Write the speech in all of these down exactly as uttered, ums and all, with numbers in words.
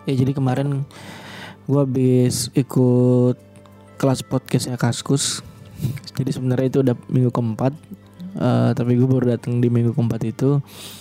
Ya jadi kemarin gue habis ikut kelas podcastnya Kaskus. Jadi sebenarnya itu udah minggu keempat, uh, tapi gue baru datang di minggu keempat itu.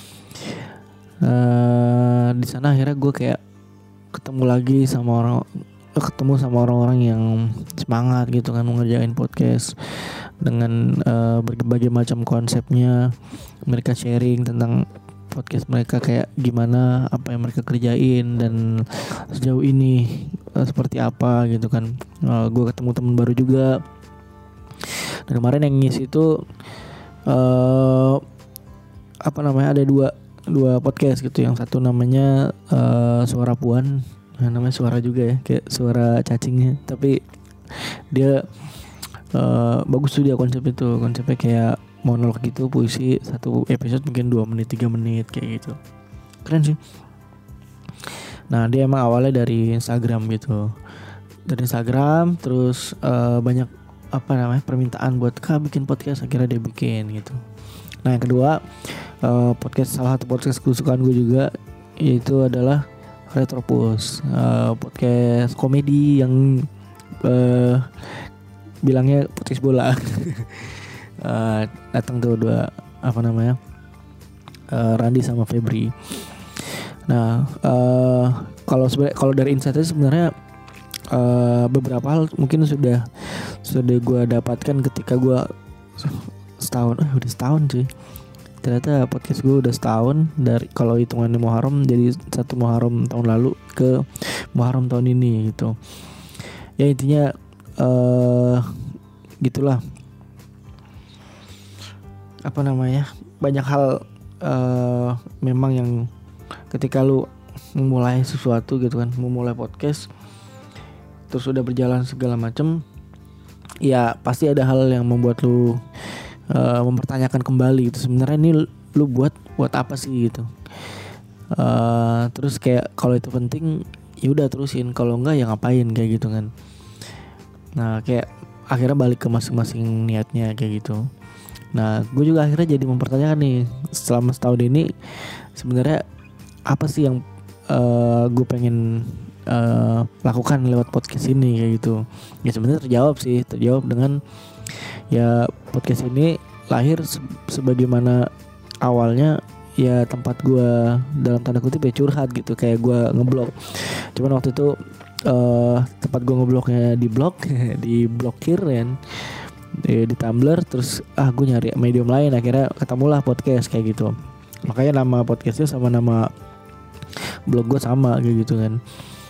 Uh, di sana akhirnya gue kayak ketemu lagi sama orang, ketemu sama orang-orang yang semangat gitu kan mengerjain podcast dengan uh, berbagai macam konsepnya. Mereka sharing tentang podcast mereka kayak gimana, apa yang mereka kerjain dan sejauh ini uh, seperti apa gitu kan. Uh, gue ketemu teman baru juga. Dan kemarin yang ngisi itu uh, apa namanya ada dua dua podcast gitu. Yang satu namanya uh, Suara Puan, nah, namanya suara juga ya, kayak suara cacingnya, tapi dia uh, bagus tuh dia konsep itu. Konsepnya kayak monolog gitu, puisi, satu episode mungkin dua menit tiga menit kayak gitu. Keren sih. Nah dia emang awalnya dari Instagram gitu, dari Instagram terus uh, banyak apa namanya permintaan buat Kak bikin podcast, akhirnya dia bikin gitu. Nah yang kedua uh, podcast, salah satu podcast kesukaan gue juga, yaitu adalah Retropus, uh, podcast komedi yang uh, bilangnya podcast bola. uh, datang tuh dua apa namanya uh, Randy sama Febri. Nah uh, kalau sebenarnya kalau dari insight sebenarnya uh, beberapa hal mungkin sudah sudah gue dapatkan ketika gue setahun, eh udah setahun sih. Ternyata podcast gue udah setahun dari kalau hitungannya Muharram, jadi satu Muharram tahun lalu ke Muharram tahun ini gitu. Ya intinya uh, gitulah. Apa namanya? Banyak hal uh, memang yang ketika lu memulai sesuatu gitu kan, memulai podcast terus udah berjalan segala macam, ya pasti ada hal yang membuat lu uh, mempertanyakan kembali gitu. Sebenarnya ini lu buat buat apa sih gitu. Uh, terus kayak kalau itu penting ya udah terusin, kalau enggak ya ngapain kayak gitu kan. Nah kayak akhirnya balik ke masing-masing niatnya kayak gitu. Nah gue juga akhirnya jadi mempertanyakan nih, selama setahun ini sebenarnya apa sih yang uh, gue pengen Uh, lakukan lewat podcast ini kayak gitu. Ya sebenarnya terjawab sih, terjawab dengan ya podcast ini lahir se- sebagaimana awalnya ya tempat gue dalam tanda kutip ya curhat gitu, kayak gue ngeblok. Cuman waktu itu uh, tempat gue ngebloknya di blog, di blokir kan, di, di Tumblr. Terus ah gue nyari medium lain, akhirnya ketemulah podcast kayak gitu. Makanya nama podcastnya sama nama blog gue sama kayak gitu kan.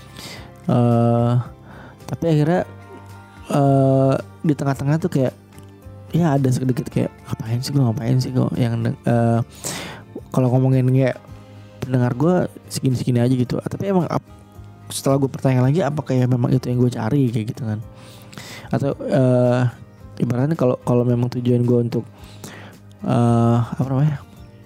Uh, tapi akhirnya uh, di tengah-tengah tuh kayak ya ada sedikit kayak ngapain sih gue ngapain sih gue yang uh, kalau ngomongin kayak pendengar gue segini-segini aja gitu. Tapi emang ap, setelah gue pertanyaan lagi apakah ya memang itu yang gue cari kayak gitu kan, atau uh, ibaratnya kalau kalau memang tujuan gue untuk uh, apa namanya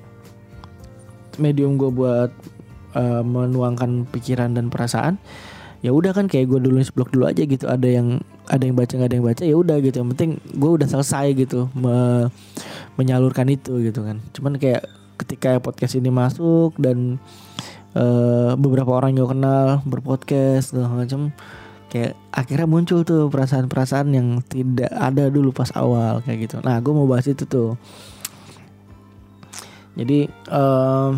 medium gue buat uh, menuangkan pikiran dan perasaan, ya udah kan kayak gue dulu blog dulu aja gitu. Ada yang ada yang baca nggak ada yang baca ya udah gitu. Yang penting gue udah selesai gitu me- menyalurkan itu gitu kan. Cuman kayak ketika podcast ini masuk dan uh, beberapa orang yang gue kenal berpodcast segala macam, kayak akhirnya muncul tuh perasaan-perasaan yang tidak ada dulu pas awal kayak gitu. Nah gue mau bahas itu tuh. Jadi uh,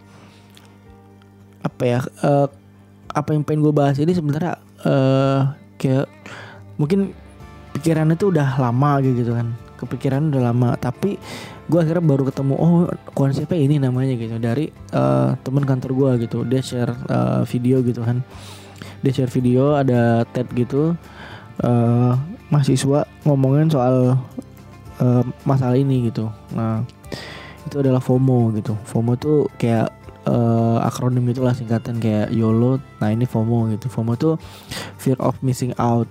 apa ya? Uh, apa yang pengen gue bahas ini sebenarnya uh, kayak mungkin pikirannya tuh udah lama gitu kan, kepikiran udah lama, tapi gue akhirnya baru ketemu oh konsepnya ini namanya gitu dari uh, teman kantor gue gitu. Dia share uh, video gitu kan, dia share video ada T E D gitu, uh, mahasiswa ngomongin soal uh, masalah ini gitu. Nah itu adalah FOMO gitu. FOMO tuh kayak Uh, akronim itulah, singkatan kayak YOLO. Nah ini FOMO gitu. FOMO tuh fear of missing out.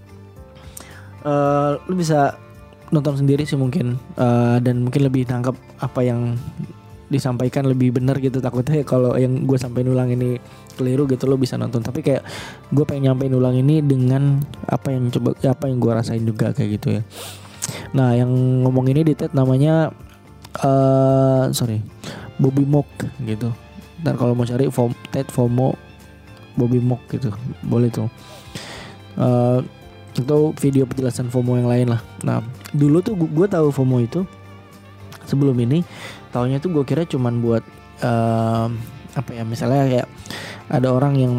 Uh, lu bisa nonton sendiri sih mungkin, uh, dan mungkin lebih tangkap apa yang disampaikan lebih benar gitu. Takutnya kalau yang gue sampaikan ulang ini keliru gitu, lo bisa nonton. Tapi kayak gue pengen nyampein ulang ini dengan apa yang coba, apa yang gue rasain juga kayak gitu ya. Nah yang ngomong ini di T E D namanya uh, sorry Bobby Mock gitu. Ntar kalau mau cari T E D FOMO Bobby Mock gitu, boleh tuh. Uh, itu video penjelasan FOMO yang lain lah. Nah dulu tuh gue tahu FOMO itu sebelum ini, taunya tuh gue kira cuman buat uh, apa ya, misalnya kayak ada orang yang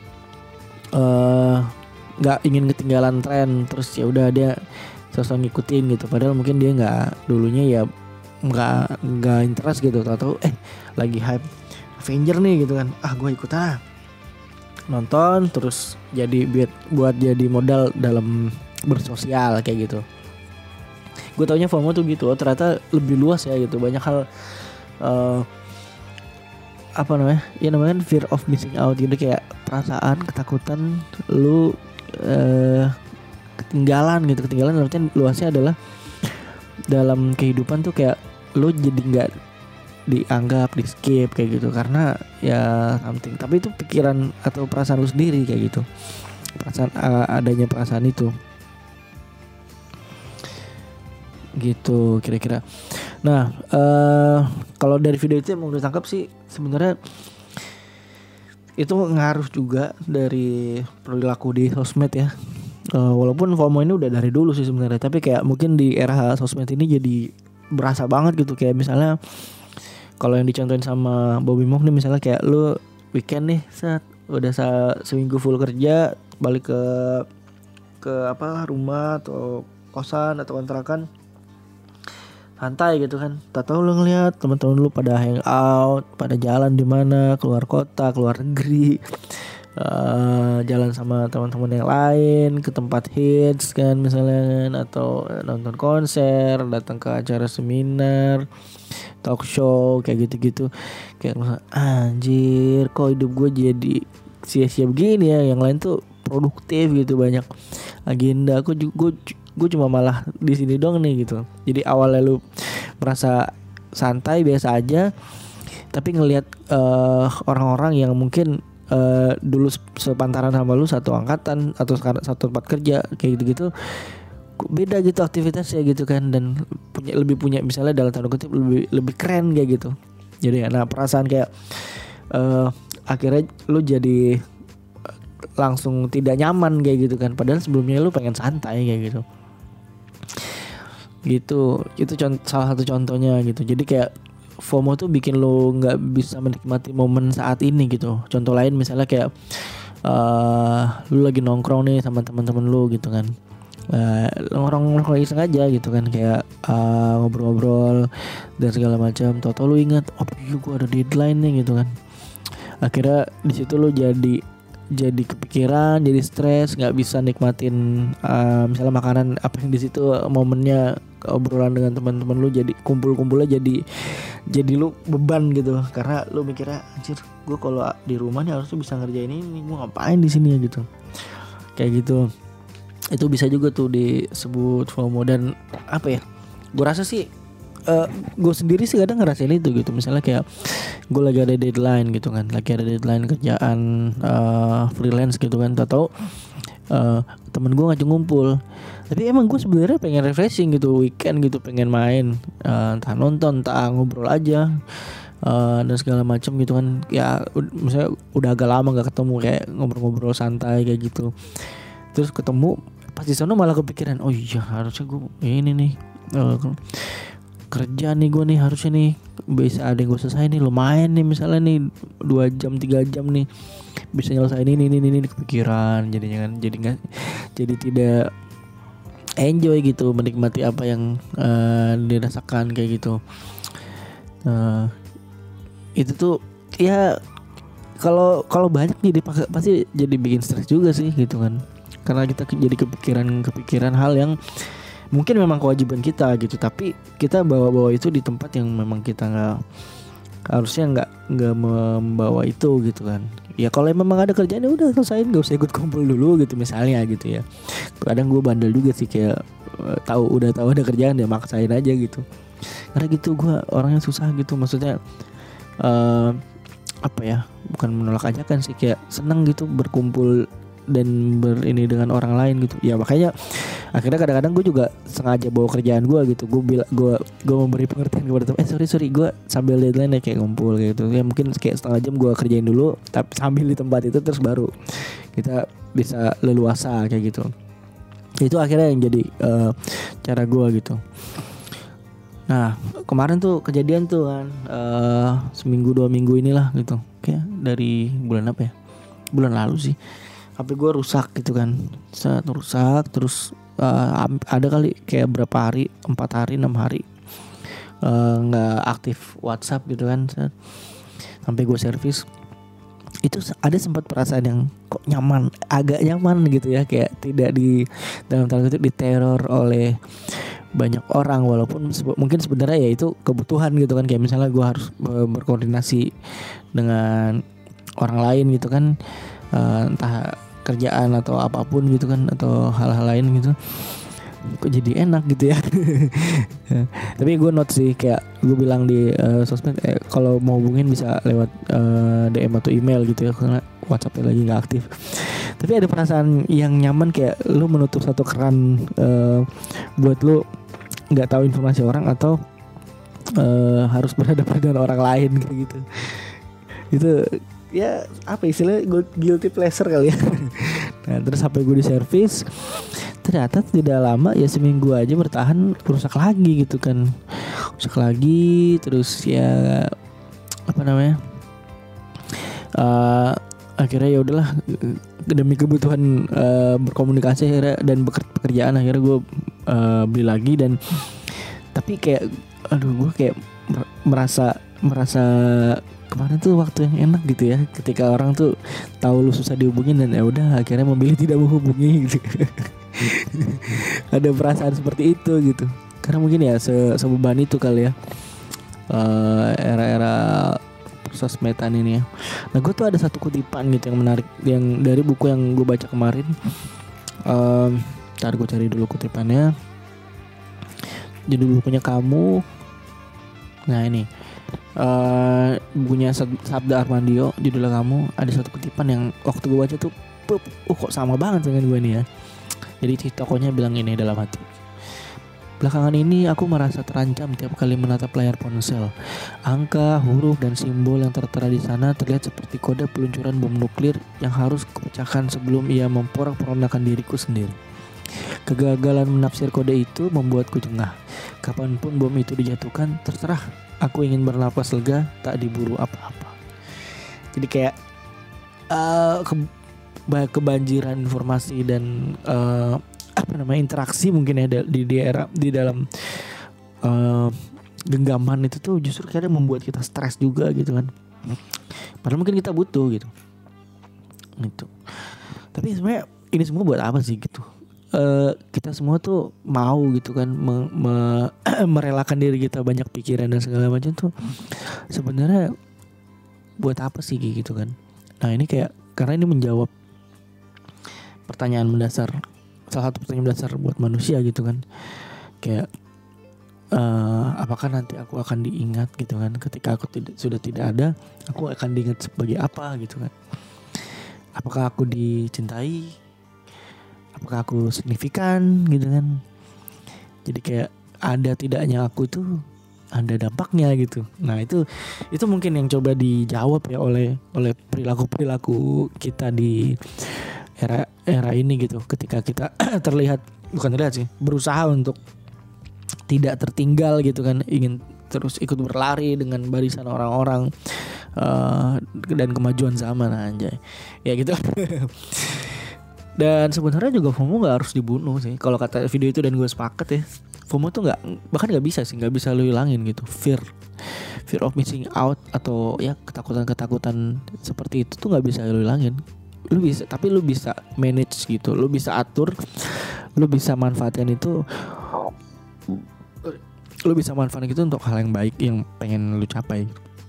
nggak uh, ingin ketinggalan tren, terus ya udah dia sosok ngikutin gitu, padahal mungkin dia nggak dulunya ya nggak nggak interest gitu, atau eh lagi hype Avenger nih gitu kan, ah gue ikut ah nonton terus jadi buat buat jadi modal dalam bersosial kayak gitu. Gue taunya FOMO tuh gitu, oh, ternyata lebih luas ya gitu, banyak hal uh, apa namanya ya namanya fear of missing out gitu, kayak perasaan ketakutan lu uh, ketinggalan gitu. Ketinggalan artinya luasnya adalah dalam kehidupan tuh kayak lu jadi nggak dianggap, di skip kayak gitu karena ya something, tapi itu pikiran atau perasaan lu sendiri kayak gitu, perasaan uh, adanya perasaan itu gitu kira-kira. Nah uh, kalau dari video itu yang mau gue tangkap sih sebenarnya itu ngaruh juga dari perilaku di sosmed ya. Uh, walaupun FOMO ini udah dari dulu sih sebenarnya, tapi kayak mungkin di era sosmed ini jadi berasa banget gitu. Kayak misalnya kalau yang dicontohin sama Bobby Mock nih, misalnya kayak lu weekend nih, saat udah se- seminggu full kerja, balik ke ke apa rumah atau kosan atau kontrakan, santai gitu kan. Tahu lu ngeliat teman-teman lu pada hangout, pada jalan di mana, keluar kota, keluar negeri, uh, jalan sama teman-teman yang lain ke tempat hits kan misalnya, atau nonton konser, datang ke acara seminar, talk show kayak gitu-gitu. Kayak anjir, kok hidup gue jadi sia-sia begini ya, yang lain tuh produktif gitu, banyak agenda, aku juga gue cuma malah di sini dong nih gitu. Jadi awalnya lu merasa santai biasa aja, tapi ngelihat uh, orang-orang yang mungkin uh, dulu sepantaran sama lu, satu angkatan atau satu tempat kerja kayak gitu-gitu, beda gitu aktivitasnya gitu kan, dan punya lebih punya misalnya dalam tanda kutip lebih lebih keren kayak gitu. Jadi nah perasaan kayak uh, akhirnya lu jadi langsung tidak nyaman kayak gitu kan, padahal sebelumnya lu pengen santai kayak gitu. Gitu, itu contoh, salah satu contohnya gitu. Jadi kayak FOMO tuh bikin lo nggak bisa menikmati momen saat ini gitu. Contoh lain misalnya kayak uh, lu lagi nongkrong nih sama teman-teman lu gitu kan, uh, nongkrong-nongkrong iseng aja gitu kan, kayak uh, ngobrol-ngobrol dan segala macam. Tau-tau lu ingat, oh iya gue ada deadline nih gitu kan. Akhirnya di situ lu jadi jadi kepikiran, jadi stres, nggak bisa nikmatin uh, misalnya makanan apa yang di situ, momennya obrolan dengan teman-teman lu, jadi kumpul-kumpulnya jadi jadi lu beban gitu, karena lu mikirnya anjir gue kalau di rumah nih harusnya bisa ngerjain ini, gue ngapain di sini ya gitu, kayak gitu. Itu bisa juga tuh disebut FOMO. Dan apa ya, gue rasa sih Uh, gue sendiri sih kadang ngerasain itu gitu. Misalnya kayak gue lagi ada deadline gitu kan, lagi ada deadline kerjaan uh, freelance gitu kan, tau-tau uh, temen gue ngajak ngumpul, tapi emang gue sebenarnya pengen refreshing gitu, weekend gitu, pengen main, uh, entah nonton, entah ngobrol aja, uh, dan segala macam gitu kan. Ya misalnya udah agak lama gak ketemu, kayak ngobrol-ngobrol santai kayak gitu, terus ketemu pas di sana malah kepikiran, oh iya harusnya gue ini nih uh, kerja nih gue nih, harusnya nih bisa ada yang gue selesai nih, lumayan nih misalnya nih dua jam tiga jam nih bisa nyelesain ini ini ini, ini kepikiran jadinya kan, jadi nggak jadi tidak enjoy gitu, menikmati apa yang uh, dirasakan kayak gitu. Uh, itu tuh ya kalau kalau banyak jadi pasti jadi bikin stres juga sih gitu kan, karena kita jadi kepikiran kepikiran hal yang mungkin memang kewajiban kita gitu, tapi kita bawa-bawa itu di tempat yang memang kita nggak harusnya nggak nggak membawa itu gitu kan. Ya kalau memang ada kerjaan ya udah selesain, nggak usah ikut kumpul dulu gitu misalnya gitu ya. Kadang gue bandel juga sih, kayak uh, tahu udah tahu ada kerjaan ya maksain aja gitu, karena gitu gue orangnya susah gitu, maksudnya uh, apa ya, bukan menolak ajakan sih, kayak seneng gitu berkumpul dan berini dengan orang lain gitu. Ya makanya akhirnya kadang-kadang gue juga sengaja bawa kerjaan gue gitu. Gue bilang gue gue memberi pengertian kepada teman. Eh sorry sorry gue sambil deadline ya kayak ngumpul kayak gitu. Ya mungkin kayak setengah jam gue kerjain dulu, tapi sambil di tempat itu terus baru kita bisa leluasa kayak gitu. Itu akhirnya yang jadi uh, cara gue gitu. Nah kemarin tuh kejadian tuh kan uh, seminggu dua minggu inilah gitu. Kayak dari bulan apa ya? Bulan lalu sih. H P gue rusak gitu kan. Set rusak terus uh, ada kali kayak berapa hari, empat hari, enam hari nggak uh, aktif WhatsApp gitu kan. Set. Sampai gue servis. Itu ada sempat perasaan yang kok nyaman, agak nyaman gitu ya, kayak tidak di dalam tanda kutip diteror oleh banyak orang, walaupun sebe- mungkin sebenarnya ya itu kebutuhan gitu kan, kayak misalnya gue harus uh, berkoordinasi dengan orang lain gitu kan, uh, entah kerjaan atau apapun gitu kan, atau hal-hal lain gitu. Kok jadi enak gitu ya. Tapi gue note sih, kayak gue bilang di uh, sosmed eh, kalau mau hubungin bisa lewat uh, D M atau email gitu ya, karena WhatsAppnya lagi nggak aktif. Tapi ada perasaan yang nyaman, kayak lu menutup satu keran uh, buat lu nggak tahu informasi orang atau uh, harus berhadapan dengan orang lain kayak gitu. Itu ya apa istilahnya, guilty pleasure kali ya. Nah terus H P gue di servis, ternyata tidak lama ya, seminggu aja bertahan rusak lagi gitu kan, rusak lagi. Terus ya apa namanya, uh, akhirnya ya udahlah, demi kebutuhan uh, berkomunikasi akhirnya dan pekerjaan, akhirnya gue uh, beli lagi. Dan tapi kayak aduh gue kayak merasa merasa kemarin tuh waktu yang enak gitu ya, ketika orang tuh tahu lu susah dihubungin dan ya udah akhirnya memilih tidak menghubungi gitu. Ada perasaan seperti itu gitu, karena mungkin ya se- sebeban itu kali ya uh, era-era sosmedan ini ya. Nah gue tuh ada satu kutipan gitu yang menarik, yang dari buku yang gue baca kemarin. Um, ntar gue cari dulu kutipannya. Judul bukunya Kamu. Nah ini uh, bukunya Sabda Armandio, judulnya Kamu. Ada satu kutipan yang waktu gue baca tuh pup, uh kok sama banget dengan gue nih ya. Jadi si tokohnya bilang ini dalam hati, belakangan ini aku merasa terancam tiap kali menatap layar ponsel. Angka, huruf, dan simbol yang tertera di sana terlihat seperti kode peluncuran bom nuklir yang harus kupecahkan sebelum ia memporak-porandakan diriku sendiri. Kegagalan menafsir kode itu membuatku jengah. Kapanpun bom itu dijatuhkan, terserah. Aku ingin bernapas lega, tak diburu apa-apa. Jadi kayak uh, ke- kebanjiran informasi dan uh, apa namanya interaksi mungkin ya di di era di dalam uh, genggaman itu tuh justru kadang membuat kita stres juga gitu kan. Padahal mungkin kita butuh gitu. Gitu. Tapi sebenarnya ini semua buat apa sih gitu? Uh, kita semua tuh mau gitu kan me- me- merelakan diri kita banyak pikiran dan segala macam tuh sebenarnya buat apa sih gitu kan? Nah ini kayak karena ini menjawab pertanyaan mendasar, salah satu pertanyaan mendasar buat manusia gitu kan, kayak uh, apakah nanti aku akan diingat gitu kan, ketika aku tidak sudah tidak ada, aku akan diingat sebagai apa gitu kan? Apakah aku dicintai? Apakah aku signifikan gitu kan? Jadi kayak ada tidaknya aku itu ada dampaknya gitu. Nah itu itu mungkin yang coba dijawab ya oleh oleh perilaku perilaku kita di era era ini gitu, ketika kita terlihat bukan terlihat sih berusaha untuk tidak tertinggal gitu kan, ingin terus ikut berlari dengan barisan orang-orang uh, dan kemajuan zaman anjay ya gitu. Dan sebenarnya juga FOMO nggak harus dibunuh sih kalau kata video itu, dan gue sepakat ya, FOMO tuh nggak, bahkan nggak bisa sih, nggak bisa lu hilangin gitu. Fear fear of missing out atau ya ketakutan-ketakutan seperti itu tuh nggak bisa lu hilangin. Lu bisa, tapi lu bisa manage gitu, lu bisa atur, lu bisa manfaatkan itu, lu bisa manfaatkan itu untuk hal yang baik yang pengen lu capai.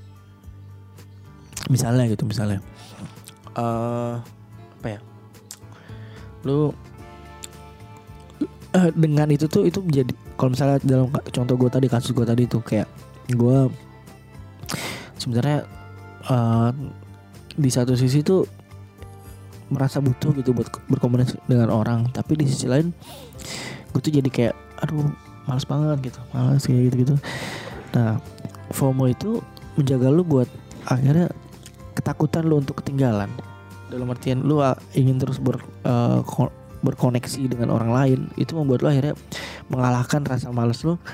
Misalnya gitu, misalnya uh, apa ya, lu uh, dengan itu tuh itu menjadi, kalau misalnya dalam contoh gue tadi, kasus gue tadi tuh kayak gue sebenarnya uh, di satu sisi tuh merasa butuh gitu buat berkomunikasi dengan orang, tapi di sisi lain gue tuh jadi kayak aduh malas banget gitu, malas kayak gitu-gitu. Nah, FOMO itu menjaga lu buat akhirnya ketakutan lu untuk ketinggalan. Dalam artian lu ingin terus ber, uh, berkoneksi dengan orang lain, itu membuat lu akhirnya mengalahkan rasa malas lu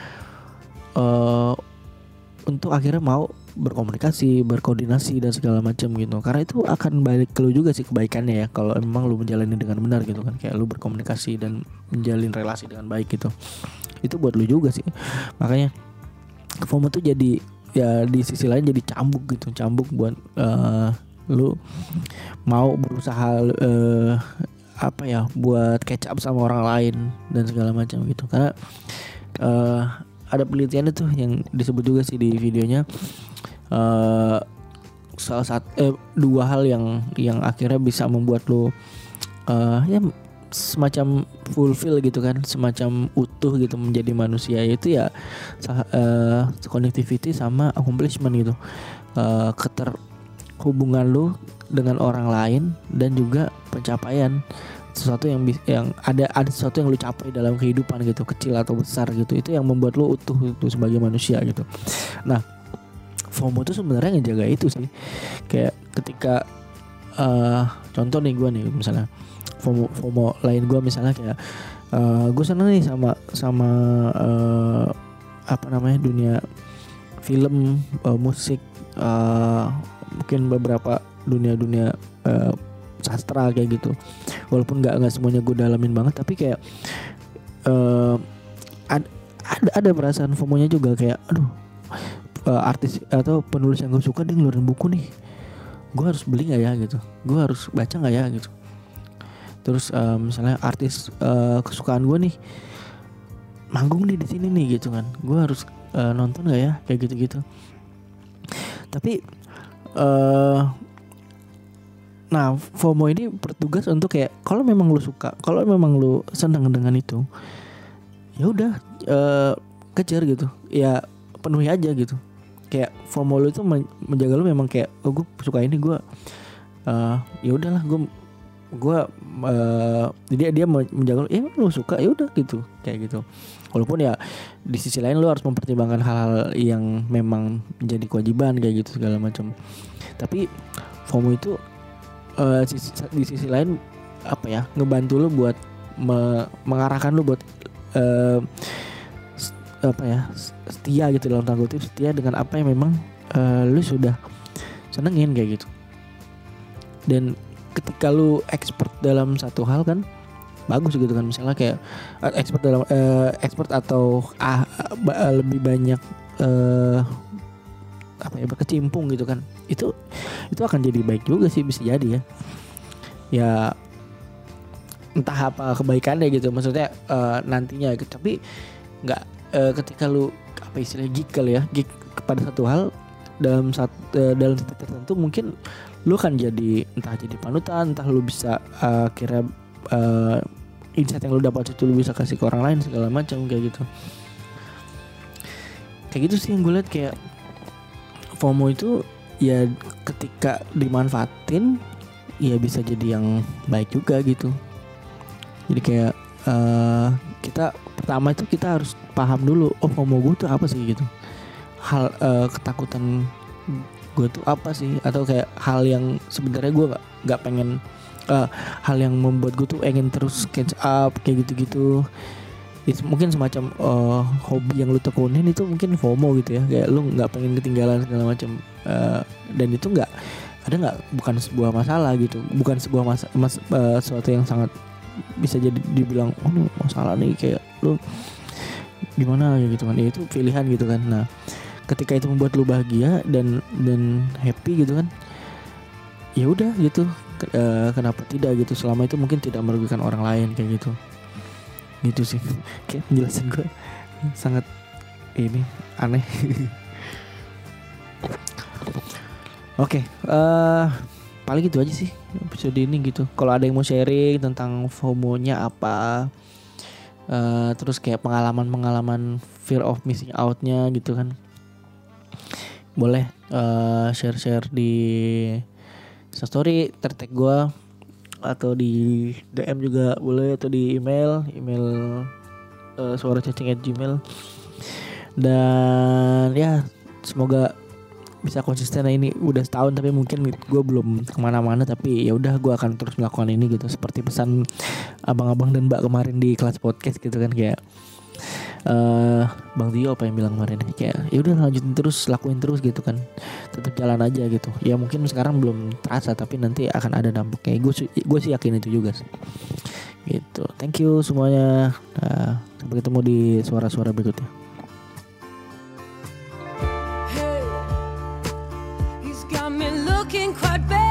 uh, untuk akhirnya mau berkomunikasi, berkoordinasi dan segala macam gitu. Karena itu akan balik ke lu juga sih kebaikannya ya, kalau memang lu menjalani dengan benar gitu kan, kayak lu berkomunikasi dan menjalin relasi dengan baik gitu. Itu buat lu juga sih. Makanya FOMO tuh jadi ya di sisi lain jadi cambuk gitu, cambuk buat uh, lu mau berusaha uh, apa ya, buat catch up sama orang lain dan segala macam gitu. Karena uh, ada penelitian itu yang disebut juga sih di videonya, uh, salah satu eh, dua hal yang yang akhirnya bisa membuat lu uh, ya semacam fulfill gitu kan, semacam utuh gitu menjadi manusia, yaitu ya uh, connectivity sama accomplishment gitu, uh, keterhubungan lu dengan orang lain dan juga pencapaian sesuatu yang yang ada ada sesuatu yang lu capai dalam kehidupan gitu, kecil atau besar gitu. Itu yang membuat lu utuh itu sebagai manusia gitu. Nah, FOMO itu sebenarnya ngejaga itu sih. Kayak ketika uh, contoh nih gue nih misalnya FOMO FOMO lain gue misalnya kayak uh, gue seneng nih sama sama uh, apa namanya dunia film, uh, musik, uh, mungkin beberapa dunia-dunia uh, sastra kayak gitu. Walaupun nggak nggak semuanya gue dalamin banget, tapi kayak uh, ad, ada ada perasaan FOMO-nya juga kayak aduh, uh, artis atau penulis yang gue suka dia ngeluarin buku nih, gue harus beli nggak ya gitu, gue harus baca nggak ya gitu. Terus uh, misalnya artis uh, kesukaan gue nih manggung nih di sini nih gitu kan, gue harus uh, nonton nggak ya kayak gitu-gitu. Tapi uh, nah, FOMO ini bertugas untuk kayak kalau memang lu suka, kalau memang lu senang dengan itu, ya udah uh, kejar gitu, ya penuhi aja gitu. Kayak FOMO lu itu menjaga lu memang kayak oh gue suka ini, gue uh, ya udahlah gue gue uh, dia dia menjaga lu, ya lu suka ya udah gitu kayak gitu. Walaupun ya di sisi lain lu harus mempertimbangkan hal-hal yang memang menjadi kewajiban kayak gitu segala macam. Tapi FOMO itu Uh, sisi, di sisi lain apa ya, ngebantu lu buat me, mengarahkan lu buat uh, apa ya, setia gitu dalam tanda kutip, setia dengan apa yang memang uh, lu sudah senengin kayak gitu. Dan ketika lu expert dalam satu hal kan bagus gitu kan, misalnya kayak uh, expert dalam uh, expert atau ah, uh, lebih banyak uh, apa ya, berkecimpung gitu kan, itu itu akan jadi baik juga sih, bisa jadi ya ya entah apa kebaikannya gitu, maksudnya uh, nantinya gitu. Tapi nggak uh, ketika lu apa istilahnya geek kali ya, geek kepada satu hal dalam satu uh, dalam titik tertentu, mungkin lu kan jadi entah jadi panutan, entah lu bisa uh, kira uh, insight yang lu dapat itu lu bisa kasih ke orang lain segala macam kayak gitu. Kayak gitu sih yang gue lihat. Kayak FOMO itu ya ketika dimanfaatin ya bisa jadi yang baik juga gitu. Jadi kayak uh, kita pertama itu kita harus paham dulu, oh FOMO gue tuh apa sih gitu. Hal uh, ketakutan gue tuh apa sih, atau kayak hal yang sebenarnya gue gak, gak pengen uh, hal yang membuat gue tuh ingin terus catch up kayak gitu-gitu. Itu mungkin semacam uh, hobi yang lu tekunin itu mungkin FOMO gitu ya, kayak lu nggak pengen ketinggalan segala macam, uh, dan itu nggak ada nggak bukan sebuah masalah gitu, bukan sebuah mas, mas uh, sesuatu yang sangat bisa jadi dibilang oh ini masalah nih, kayak lu gimana gitu kan, ya itu pilihan gitu kan. Nah, ketika itu membuat lu bahagia dan dan happy gitu kan, ya udah gitu, uh, kenapa tidak gitu, selama itu mungkin tidak merugikan orang lain kayak gitu. Gitu sih, kayak penjelasan gue sangat ini aneh. Oke, okay, uh, paling gitu aja sih episode ini gitu. Kalau ada yang mau sharing tentang FOMO-nya apa, uh, terus kayak pengalaman-pengalaman fear of missing out-nya gitu kan, boleh uh, share-share di story, tertag gue atau di D M juga boleh, atau di email email uh, suaracacing at gmail. Dan ya semoga bisa konsisten. Ini udah setahun tapi mungkin gue belum kemana-mana, tapi ya udah gue akan terus melakukan ini gitu, seperti pesan abang-abang dan mbak kemarin di kelas podcast gitu kan, kayak uh, Bang Tio apa yang bilang kemarin, kayak ya udah lanjutin terus, lakuin terus gitu kan, tetap jalan aja gitu. Ya mungkin sekarang belum terasa tapi nanti akan ada dampaknya. Gue gue sih yakin itu juga sih gitu. Thank you semuanya. Nah, sampai ketemu di suara-suara berikutnya. Looking quite bad.